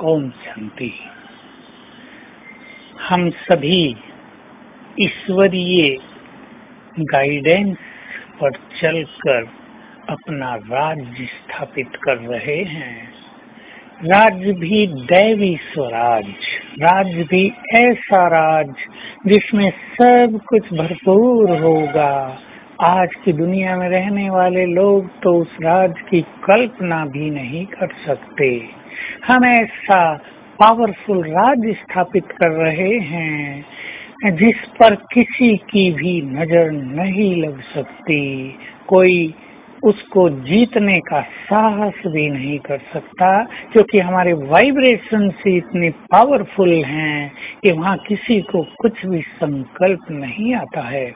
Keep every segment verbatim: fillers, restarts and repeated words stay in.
ओम शांति। हम सभी ईश्वरीय गाइडेंस पर चलकर अपना राज्य स्थापित कर रहे हैं। राज्य भी दैवी स्वराज, राज्य भी ऐसा राज्य जिसमें सब कुछ भरपूर होगा। आज की दुनिया में रहने वाले लोग तो उस राज्य की कल्पना भी नहीं कर सकते। हम ऐसा पावरफुल राज्य स्थापित कर रहे हैं जिस पर किसी की भी नजर नहीं लग सकती। कोई उसको जीतने का साहस भी नहीं कर सकता, क्योंकि हमारे वाइब्रेशन से इतने पावरफुल हैं कि वहाँ किसी को कुछ भी संकल्प नहीं आता है।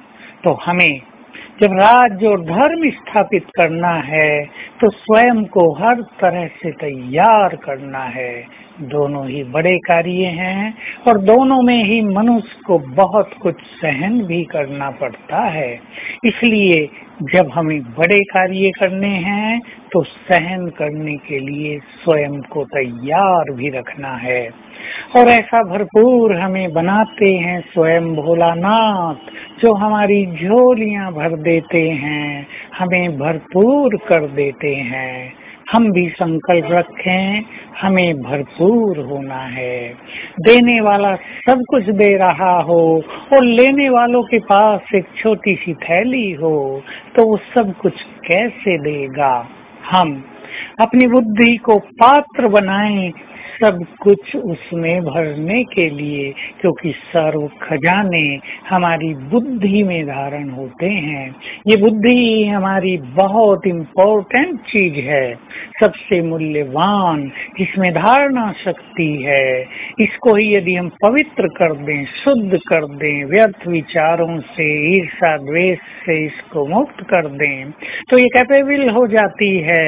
तो हमें जब राज्य और धर्म स्थापित करना है तो स्वयं को हर तरह से तैयार करना है। दोनों ही बड़े कार्य हैं और दोनों में ही मनुष्य को बहुत कुछ सहन भी करना पड़ता है। इसलिए जब हमें बड़े कार्य करने हैं तो सहन करने के लिए स्वयं को तैयार भी रखना है। और ऐसा भरपूर हमें बनाते हैं स्वयं भोलानाथ, जो हमारी झोलियां भर देते हैं, हमें भरपूर कर देते हैं। हम भी संकल्प रखें, हमें भरपूर होना है। देने वाला सब कुछ दे रहा हो और लेने वालों के पास एक छोटी सी थैली हो तो वो सब कुछ कैसे देगा। हम अपनी बुद्धि को पात्र बनाएं सब कुछ उसमें भरने के लिए, क्योंकि सर्व खजाने हमारी बुद्धि में धारण होते हैं। ये बुद्धि हमारी बहुत इम्पोर्टेंट चीज है, सबसे मूल्यवान, जिसमें धारणा शक्ति है। इसको ही यदि हम पवित्र कर दें, शुद्ध कर दें, व्यर्थ विचारों से, ईर्षा द्वेष से इसको मुक्त कर दें तो ये कैपेबल हो जाती है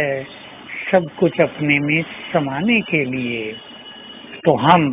सब कुछ अपने में समाने के लिए। तो हम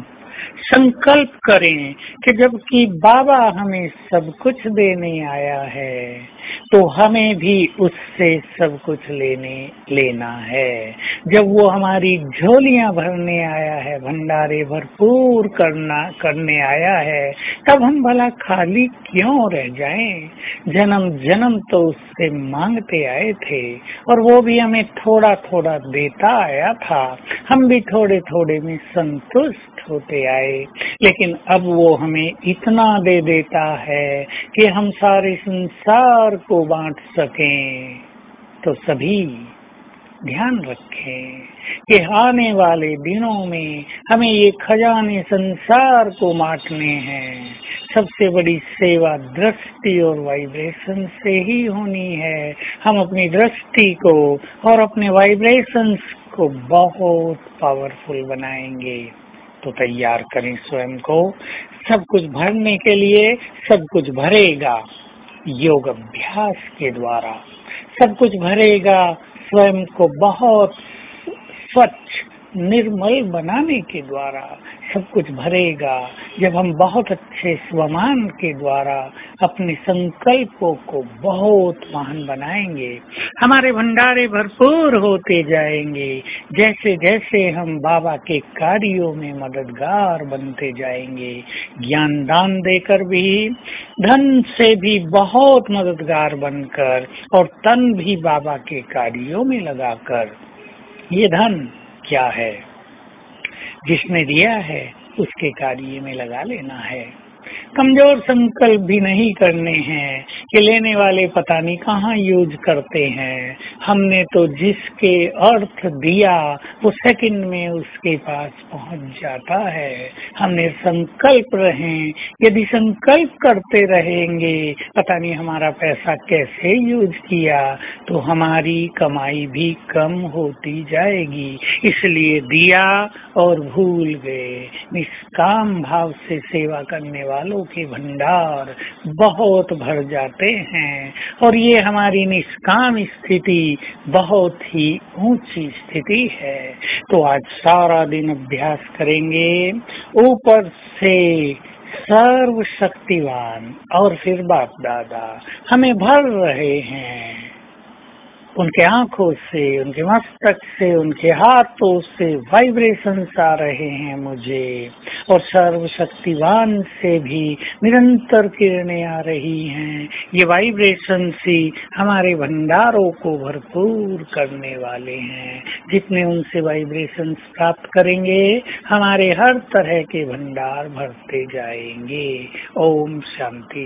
संकल्प करें कि जबकि बाबा हमें सब कुछ देने आया है तो हमें भी उससे सब कुछ लेने लेना है। जब वो हमारी झोलियां भरने आया है, भंडारे भरपूर करना करने आया है, तब हम भला खाली क्यों रह जाएं। जन्म जन्म तो उससे मांगते आए थे और वो भी हमें थोड़ा थोड़ा देता आया था। हम भी थोड़े थोड़े में संतुष्ट होते आए, लेकिन अब वो हमें इतना दे देता है कि हम सारे संसार को बांट सकें। तो सभी ध्यान रखें कि आने वाले दिनों में हमें ये खजाने संसार को बांटने हैं। सबसे बड़ी सेवा दृष्टि और वाइब्रेशन से ही होनी है। हम अपनी दृष्टि को और अपने वाइब्रेशंस को बहुत पावरफुल बनाएंगे। तो तैयार करें स्वयं को सब कुछ भरने के लिए। सब कुछ भरेगा योग अभ्यास के द्वारा, सब कुछ भरेगा स्वयं को बहुत स्वच्छ निर्मल बनाने के द्वारा, सब कुछ भरेगा जब हम बहुत अच्छे स्वमान के द्वारा अपने संकल्पों को बहुत महान बनाएंगे। हमारे भंडारे भरपूर होते जाएंगे जैसे जैसे हम बाबा के कार्यों में मददगार बनते जाएंगे। ज्ञान दान देकर भी, धन से भी बहुत मददगार बनकर और तन भी बाबा के कार्यों में लगाकर। ये धन क्या है? जिसने दिया है उसके कार्य में लगा लेना है। कमजोर संकल्प भी नहीं करने हैं कि लेने वाले पता नहीं कहाँ यूज करते हैं। हमने तो जिसके अर्थ दिया वो सेकंड में उसके पास पहुंच जाता है। हमने संकल्प रहें, यदि संकल्प करते रहेंगे पता नहीं हमारा पैसा कैसे यूज किया तो हमारी कमाई भी कम होती जाएगी। इसलिए दिया और भूल गए। निष्काम भाव से सेवा करने वालों के भंडार बहुत भर जाते हैं और ये हमारी निष्काम स्थिति बहुत ही ऊंची स्थिति है। तो आज सारा दिन अभ्यास करेंगे ऊपर से सर्वशक्तिवान और फिर बाप दादा हमें भर रहे हैं। उनके आंखों से, उनके मस्तक से, उनके हाथों से वाइब्रेशंस आ रहे हैं मुझे, और सर्वशक्तिवान से भी निरंतर किरणें आ रही हैं। ये वाइब्रेशंस ही हमारे भंडारों को भरपूर करने वाले हैं। जितने उनसे वाइब्रेशंस प्राप्त करेंगे, हमारे हर तरह के भंडार भरते जाएंगे। ओम शांति।